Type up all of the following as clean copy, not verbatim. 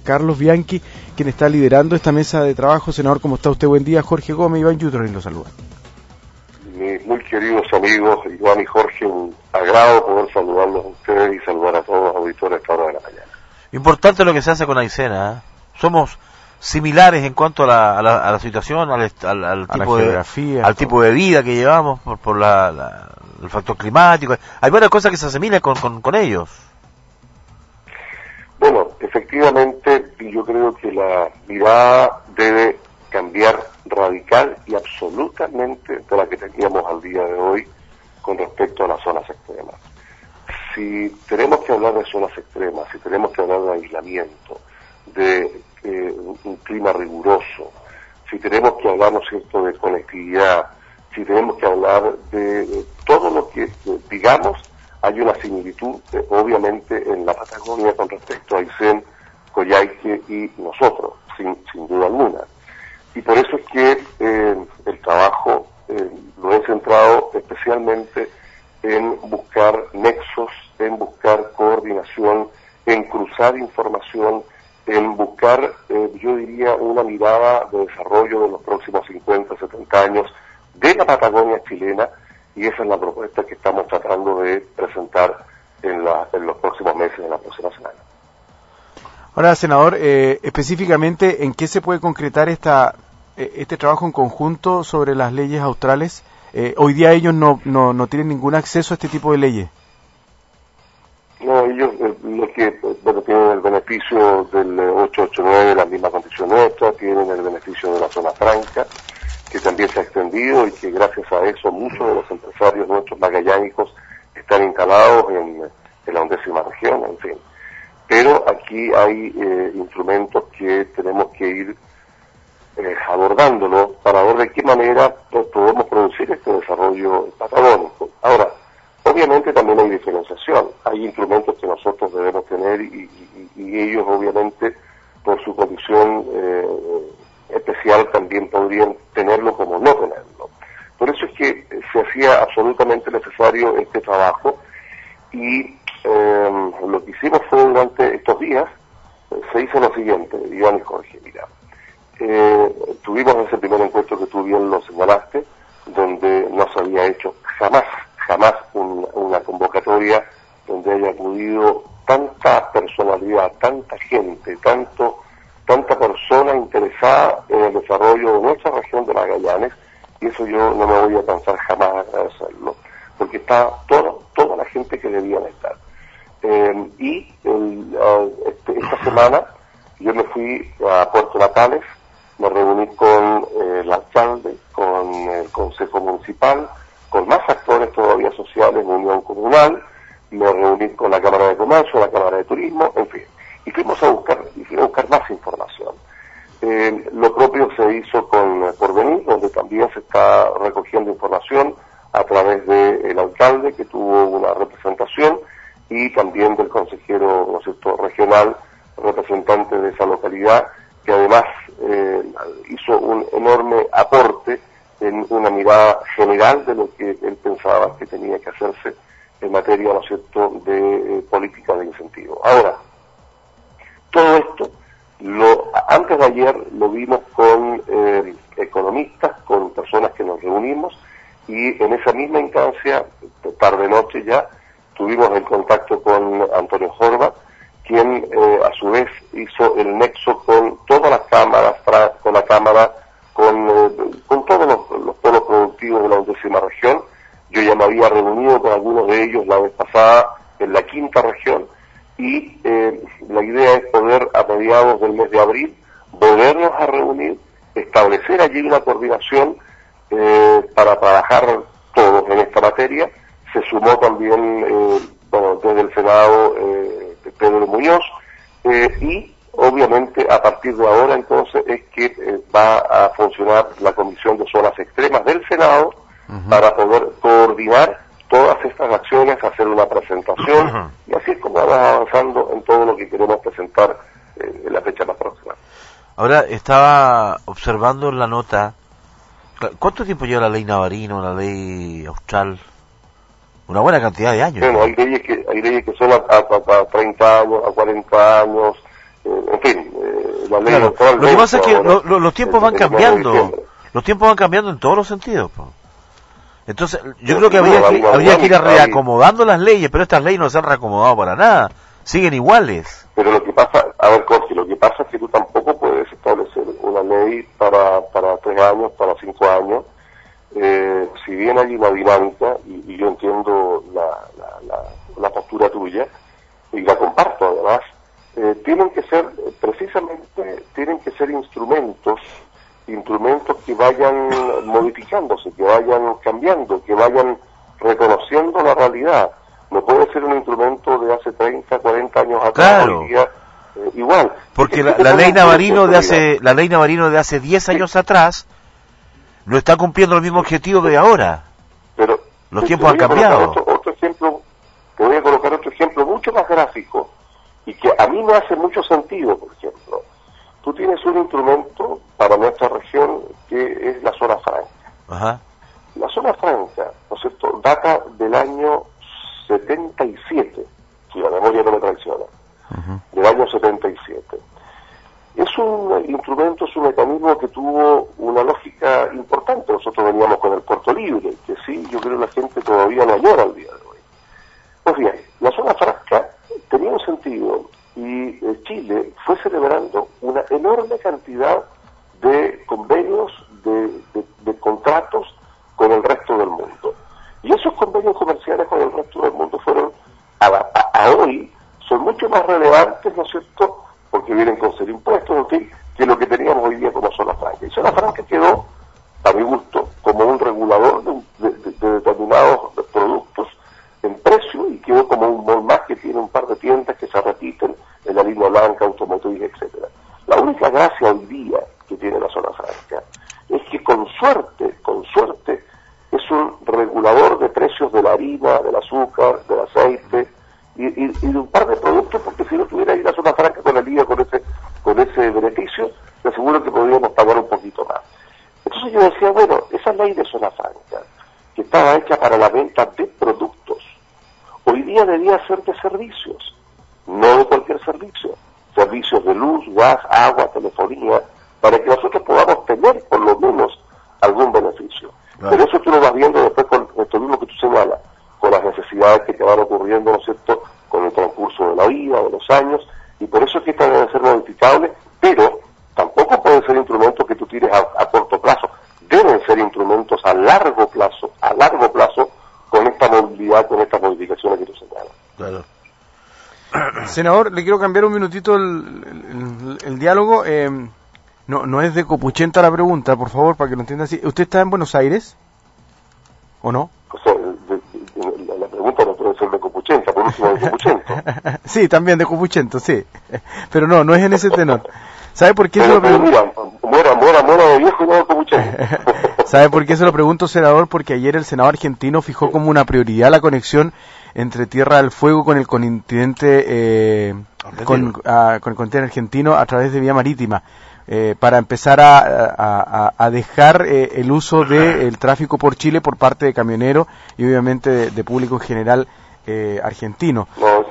Carlos Bianchi, quien está liderando esta mesa de trabajo. Senador, ¿cómo está usted? Buen día. Jorge Gómez, Iván Yutro, lo saluda. Mis muy queridos amigos, Iván y Jorge, un agrado poder saludarlos a ustedes y saludar a todos los auditores a esta hora de la mañana. Importante lo que se hace con Aysena, ¿eh? Somos similares en cuanto a la situación, al tipo de geografía, al tipo de vida que llevamos por el factor climático. Hay varias cosas que se asimilan con ellos. Bueno, efectivamente, yo creo que la mirada debe cambiar radical y absolutamente de la que teníamos al día de hoy con respecto a las zonas extremas. Si tenemos que hablar de zonas extremas, si tenemos que hablar de aislamiento, de un clima riguroso, si tenemos que hablar, ¿no es cierto?, de conectividad, si tenemos que hablar de todo lo que, digamos, hay una similitud, obviamente, en la Patagonia con respecto a Aysén, Coyhaique y nosotros, sin duda alguna. Y por eso es que el trabajo lo he centrado especialmente en buscar nexos, en buscar coordinación, en cruzar información, en buscar, yo diría, una mirada de desarrollo de los próximos 50, 70 años de la Patagonia chilena, y esa es la propuesta que estamos tratando de presentar en los próximos meses, en la próxima semana. Ahora, senador, específicamente, ¿en qué se puede concretar este trabajo en conjunto sobre las leyes australes? Hoy día ellos no tienen ningún acceso a este tipo de leyes. No, ellos tienen el beneficio del 889, la misma condición nuestra, tienen el beneficio de la zona franca, que también se ha extendido y que gracias a eso muchos de los empresarios nuestros magallánicos están instalados en la 11ª región, en fin. Pero aquí hay instrumentos que tenemos que ir abordándolo para ver de qué manera podemos producir este desarrollo patagónico. Ahora, obviamente también hay diferenciación, hay instrumentos que nosotros debemos tener y ellos obviamente por su condición especial también podrían tenerlo como no tenerlo. Por eso es que se hacía absolutamente necesario este trabajo y lo que hicimos fue durante estos días, se hizo lo siguiente, Iván y Jorge, mira. Tuvimos ese primer encuentro que tú bien lo señalaste, donde no se había hecho jamás una convocatoria donde haya acudido tanta personalidad, tanta gente, tanta persona interesada en el desarrollo de nuestra región de Magallanes, y eso yo no me voy a cansar jamás de agradecerlo, porque está toda la gente que debían estar. Esta semana yo me fui a Puerto Natales, me reuní con el alcalde, con el Consejo Municipal, con más actores todavía sociales, Unión Comunal, me reuní con la Cámara de Comercio, la Cámara de Turismo, en fin, y fuimos a buscar más información. Lo propio se hizo con Porvenir, donde también se está recogiendo información a través del alcalde, que tuvo una representación, y también del consejero, ¿no es cierto?, regional, representante de esa localidad, que además hizo un enorme aporte en una mirada general de lo que él pensaba que tenía que hacerse en materia, ¿no es cierto?, de política de incentivo. Ahora, todo esto, antes de ayer lo vimos con economistas, con personas que nos reunimos, y en esa misma instancia, tarde-noche ya, tuvimos el contacto con Antonio Horvath, quien a su vez hizo el nexo con todas las cámaras, con la Cámara, con todos los polos productivos de la 11ª región. Yo ya me había reunido con algunos de ellos la vez pasada en la 5ª región, y la idea es poder a mediados del mes de abril volvernos a reunir, establecer allí una coordinación para trabajar todos en esta materia. Se sumó también desde el Senado Pedro Muñoz, y obviamente a partir de ahora entonces es que va a funcionar la Comisión de Zonas Extremas del Senado para poder coordinar todas estas acciones, hacer una presentación, y así es como vamos avanzando en todo lo que queremos presentar en la fecha más próxima. Ahora estaba observando en la nota, ¿cuánto tiempo lleva la ley Navarino, la ley austral? Una buena cantidad de años. Bueno, hay leyes que son a 30 años, a 40 años, en fin, la ley claro. Lo que pasa es que los tiempos van cambiando. Los tiempos van cambiando en todos los sentidos, po. Entonces, yo creo que habría que ir reacomodando las leyes, pero estas leyes no se han reacomodado para nada. Siguen iguales. Pero lo que pasa, a ver, Jorge, lo que pasa es que tú tampoco puedes establecer una ley para 3 años, para 5 años. Si bien hay una dinámica, y yo entiendo la postura tuya, y la comparto además, tienen que ser instrumentos que vayan modificándose, que vayan cambiando, que vayan reconociendo la realidad. No puede ser un instrumento de hace 30, 40 años atrás, claro. Hoy día, igual. Porque la ley Navarino de hace 10 años atrás no está cumpliendo el mismo objetivo de ahora. Pero los tiempos han cambiado. Otro ejemplo, te voy a colocar otro ejemplo mucho más gráfico y que a mí me hace mucho sentido. Por ejemplo, tú tienes un instrumento para nuestra región que es la zona franca. Ajá. La zona franca, ¿no es cierto?, data del año 77, si la memoria no me traiciona, del año 77. Es un instrumento, es un mecanismo que tuvo una lógica importante. Nosotros veníamos con el puerto libre, que sí, yo creo que la gente todavía lo añora al día de hoy. Pues bien, la zona franca tenía un sentido y Chile fue celebrando una enorme cantidad de convenios, de contratos con el resto del mundo. Y esos convenios comerciales con el resto del mundo fueron, a hoy, son mucho más relevantes, ¿no es cierto?, porque vienen con ser impuestos, en fin, que lo que teníamos hoy día como zona franca. Y zona franca quedó, a mi gusto, como un regulador de determinados productos en precio, y quedó como un mall más que tiene un par de tiendas que se repiten en la línea blanca, automotriz, etcétera. La única gracia hoy día que tiene la zona franca es que con suerte, es un regulador de precios de la harina, del azúcar, del aceite y de un par de productos, porque si no tuviera ahí la zona franca con el IVA, con ese beneficio, te aseguro que podríamos pagar un poquito más. Entonces yo decía, bueno, esa ley de zona franca, que estaba hecha para la venta de productos, hoy día debía ser de servicios, no de cualquier servicio. Servicios de luz, gas, agua, telefonía, para que nosotros podamos tener por lo menos algún beneficio. Claro. Pero eso tú lo vas viendo después con esto mismo que tú señalas, con las necesidades que te van ocurriendo, ¿no es cierto?, con el transcurso de la vida, de los años, y por eso es que estas deben ser modificables, pero tampoco pueden ser instrumentos que tú tires a corto plazo, deben ser instrumentos a largo plazo, con esta movilidad, con estas modificaciones que tú señalas. Claro. Senador, le quiero cambiar un minutito el diálogo. No es de copuchenta la pregunta, por favor, para que lo entienda así. ¿Usted está en Buenos Aires? ¿O no? O sea, la pregunta no puede ser de copuchenta, por último de copuchento. Sí, también de copuchento, sí. Pero no es en ese tenor. ¿Sabe por qué se lo pregunto? Muera de viejo y no de copuchento. ¿Sabe por qué se lo pregunto, senador? Porque ayer el Senado argentino fijó como una prioridad la conexión entre Tierra del Fuego con el continente con el continente argentino a través de vía marítima, para empezar a dejar el uso del tráfico por Chile por parte de camioneros y obviamente de público en general argentino. No,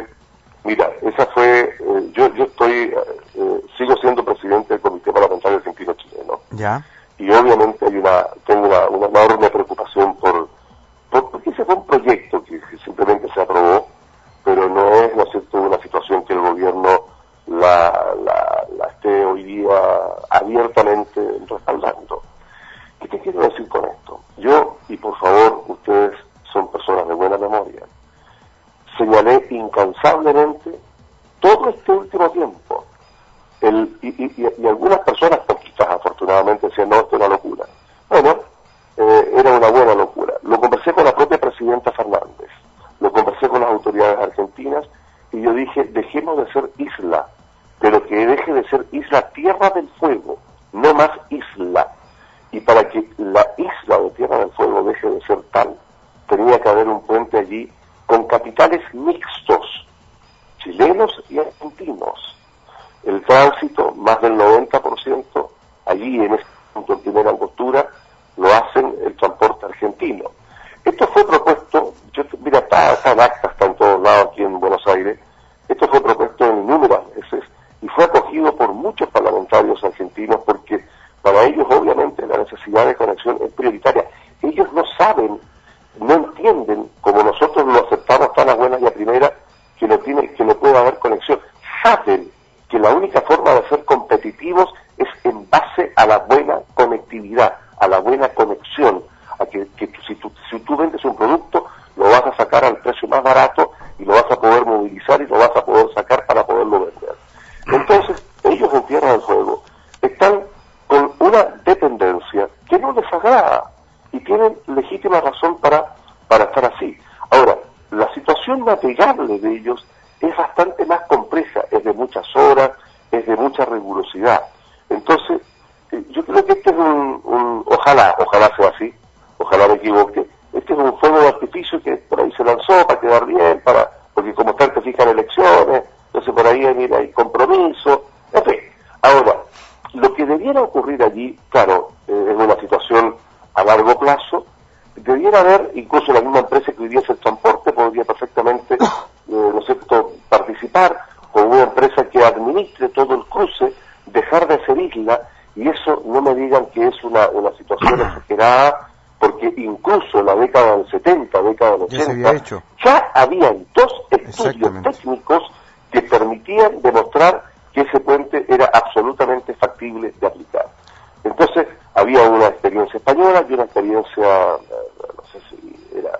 yo sigo siendo presidente del Comité Parlamentario Argentino Chileno. Ya. Y obviamente tengo una enorme preocupación porque ese fue un proyecto que simplemente se aprobó, pero no es, ¿no es cierto?, una situación que el gobierno la esté hoy día abiertamente respaldando. ¿Qué te quiero decir con esto? Yo, y por favor, ustedes son personas de buena memoria, señalé incansablemente todo este último tiempo, y algunas personas, poquitas afortunadamente, decían, no, esto es una locura. Bueno, era una buena locura. Lo conversé con la propia presidenta Fernández, lo conversé con las autoridades argentinas, y yo dije, dejemos de ser isla, pero que deje de ser isla Tierra del Fuego, no más isla. Y para que la isla de Tierra del Fuego deje de ser tal, tenía que haber un puente allí con capitales mixtos, chilenos y argentinos. El tránsito, más del 90%, allí en este punto, en primera angostura, lo hacen el transporte argentino. Esto fue propuesto, mira, está en acta, está en todos lados aquí en Buenos Aires, esto fue propuesto en innumerables veces y fue acogido por muchos parlamentarios argentinos, porque para ellos obviamente la necesidad de conexión es prioritaria. Ellos no saben, no entienden, como nosotros lo aceptamos tan a buenas y a primeras, que no puede haber conexión. Saben que la única forma de ser competitivos es en base a la buena conectividad, a la buena conexión, a que si tú vendes un producto, lo vas a sacar al precio más barato y lo vas a poder movilizar y lo vas a poder sacar para poderlo vender. Entonces, ellos en tierra del juego están con una dependencia que no les agrada y tienen legítima razón para estar así. Ahora, la situación navegable de ellos es bastante más compleja, es de muchas horas, es de mucha rigurosidad. Entonces, yo creo que este es ojalá sea así, ojalá me equivoque, este es un fuego de artificio que por ahí se lanzó para quedar bien, porque como están, te fijan elecciones, entonces por ahí hay compromiso, en fin. Ahora, lo que debiera ocurrir allí, claro, es una situación a largo plazo, debiera haber, incluso la misma empresa que hoy día es el transporte, podría perfectamente, ¿no es cierto?, participar con una empresa que administre todo el cruce, dejar de ser isla, y eso no me digan que es una situación exagerada, porque incluso en la década del 70, década del 80, ya habían 2 estudios técnicos que permitían demostrar que ese puente era absolutamente factible de aplicar. Entonces, había una experiencia española y una experiencia, no sé si era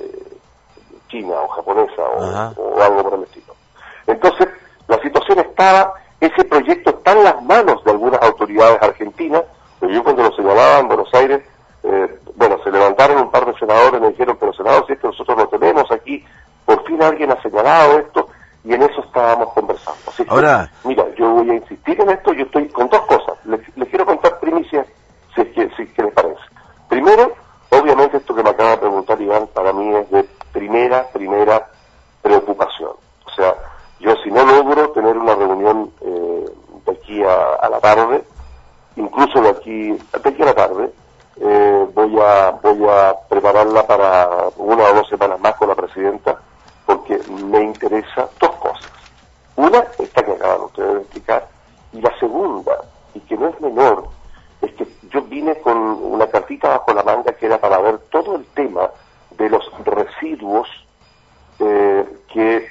china o japonesa o algo por el estilo. Entonces, la situación estaba, ese proyecto está en las manos de algunas autoridades argentinas, pero yo cuando lo señalaba en Buenos Aires, se levantaron un par de senadores y me dijeron, pero senador, si es que nosotros lo tenemos aquí, por fin alguien ha señalado esto, y en eso estábamos conversando. Así que, ahora, mira, yo voy a insistir en esto, yo estoy con 2 cosas, les quiero contar primicias, si es que les parece. Primero, obviamente esto que me acaba de preguntar Iván, para mí es de primera preocupación. O sea, yo si no logro tener una reunión de aquí a la tarde, incluso de aquí a la tarde, voy a prepararla para 1 o 2 semanas más con la presidenta, porque me interesa 2 cosas. Una, esta que acaban ustedes de explicar, y la segunda, y que no es menor, es que yo vine con una cartita bajo la manga que era para ver todo el tema de los residuos que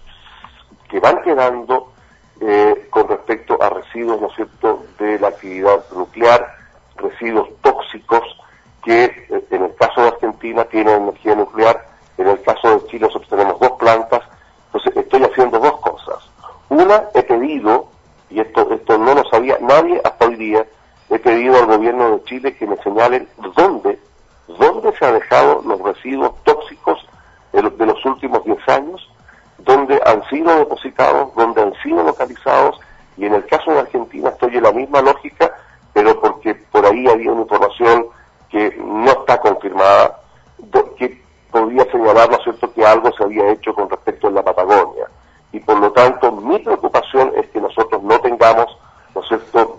van quedando con respecto a residuos, ¿no es cierto?, de la actividad nuclear, residuos tóxicos que en el caso de Argentina tienen energía nuclear, en el caso de Chile nosotros tenemos 2 plantas, entonces estoy haciendo 2 cosas. Una, he pedido, y esto no lo sabía nadie hasta hoy día, he pedido al gobierno de Chile que me señalen dónde se han dejado los residuos tóxicos de los últimos 10 años, dónde han sido depositados, dónde han sido localizados, y en el caso de Argentina estoy en la misma lógica, pero porque por ahí había una información que no está confirmada, que podía señalar, ¿no es cierto?, que algo se había hecho con respecto a la Patagonia. Y por lo tanto, mi preocupación es que nosotros no tengamos, ¿no es cierto?,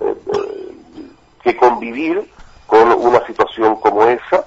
que convivir con una situación como esa,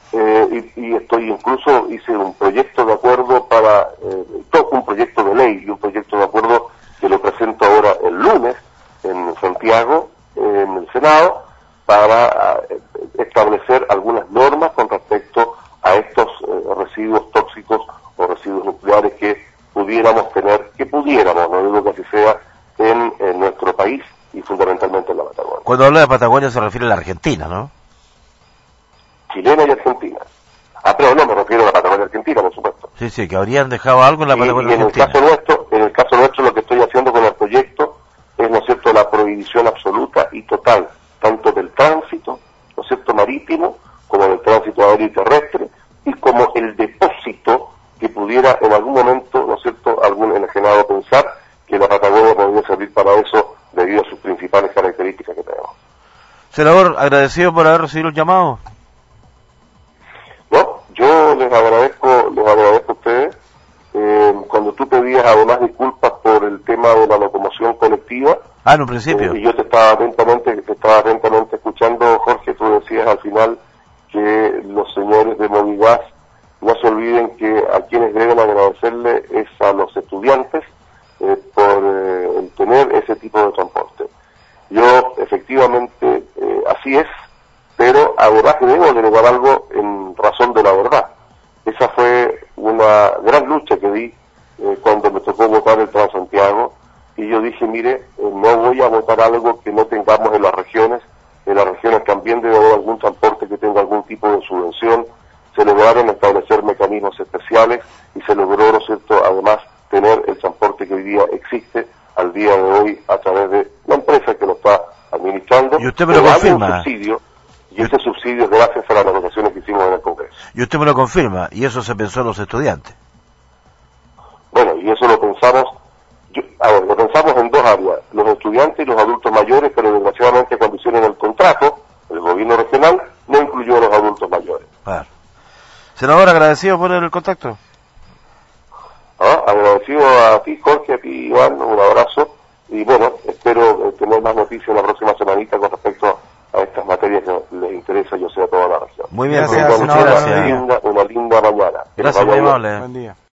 y incluso hice un proyecto de acuerdo un proyecto de ley y un proyecto de acuerdo que lo presento ahora el lunes en Santiago, en el Senado, para establecer algunas normas con respecto a estos residuos tóxicos o residuos nucleares que pudiéramos, no digo que así sea, en nuestro país y fundamentalmente en la Patagonia. Cuando habla de Patagonia se refiere a la Argentina, ¿no? Chilena y argentina. Pero no, me refiero a la Patagonia argentina, por supuesto. Sí, que habrían dejado algo en la Patagonia argentina. En el caso nuestro lo que estoy haciendo con el proyecto es, ¿no es cierto?, la prohibición absoluta y total, tanto del tránsito, ¿no es cierto?, marítimo, como del tránsito aéreo y terrestre, y como el depósito que pudiera en algún momento, ¿no es cierto?, algún enajenado pensar que la Patagonia podría servir para eso debido a sus principales características que tenemos. Senador, agradecido por haber recibido el llamado. No, yo les agradezco a ustedes. Cuando tú pedías además disculpas por el tema de la locomoción colectiva, en un principio, y yo te estaba atentamente escuchando, Jorge, tú decías al final que los señores de Movigas no se olviden que a quienes deben agradecerle es a los estudiantes, por tener ese tipo de transporte. Yo, efectivamente, así es, pero además debemos delegar algo en razón de la verdad. Esa fue una gran lucha que di cuando me tocó votar el Transantiago, y yo dije, mire, no voy a votar algo que no tengamos en las regiones también debe haber algún transporte que tenga algún tipo de subvención. Se lograron establecer mecanismos especiales y se logró, ¿no es cierto?, además tener el transporte que hoy día existe al día de hoy a través de la empresa que lo está administrando. Y usted me lo confirma. Hay un subsidio, y ese subsidio es gracias a las negociaciones que hicimos en el Congreso. Y usted me lo confirma, y eso se pensó en los estudiantes. Bueno, y eso lo pensamos, lo pensamos en dos áreas, los estudiantes y los adultos mayores, pero desgraciadamente cuando hicieron el contrato, el gobierno regional no incluyó a los adultos mayores. Claro. Senador, agradecido por el contacto. Agradecido a ti, Jorge, a ti, Iván, un abrazo, y bueno, espero tener más noticias la próxima semanita con respecto a estas materias que les interesa, yo sé, a toda la región. Muy bien, gracias, muchas gracias. Una linda mañana. Gracias, muy amable. Buen día.